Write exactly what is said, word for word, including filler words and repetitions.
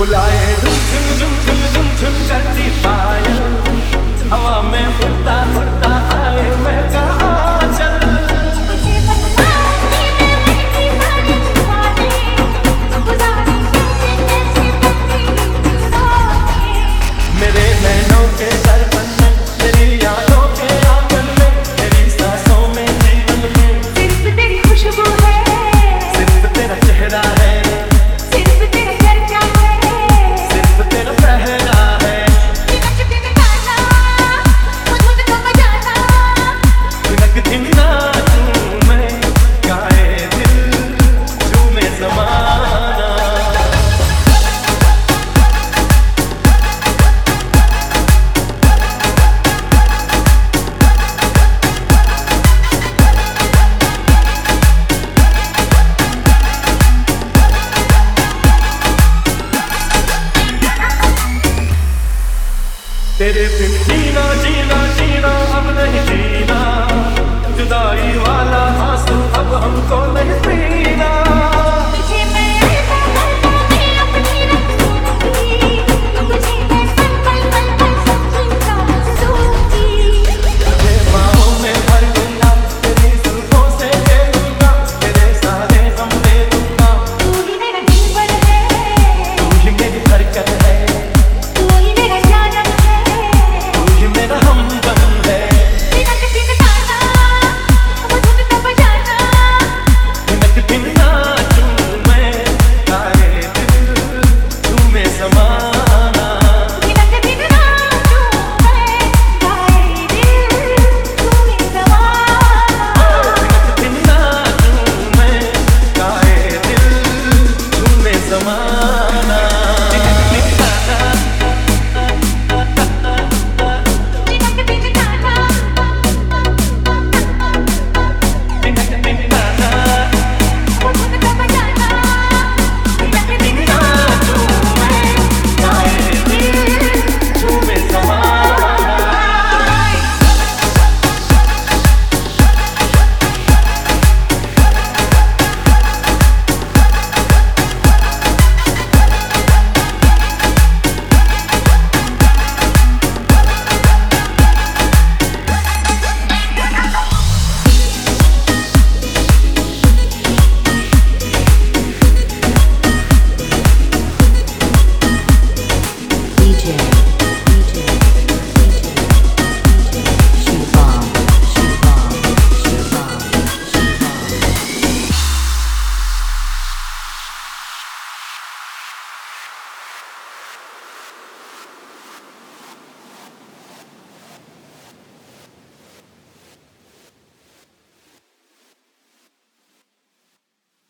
बुलाए झुम झुम झुम झुम झुम झुम करती पायल, हवा में उड़ता उड़ता आए मैं कहाँ चल। मेरे नैनों के दर्पण में, मेरी यादों के आंगन में, मेरी सांसों में, जीवन में सिर्फ तेरी खुशबू है, सिर्फ तेरा चेहरा है, सिर्फ तेरा चर्चा है, सिर्फ तेरा पहना है। तिनक तिनक गाना, मुझ मुझको बजाना, तिनक दिन नाचूं मैं, गाए दिल झूमे ज़माना। तेरे बिन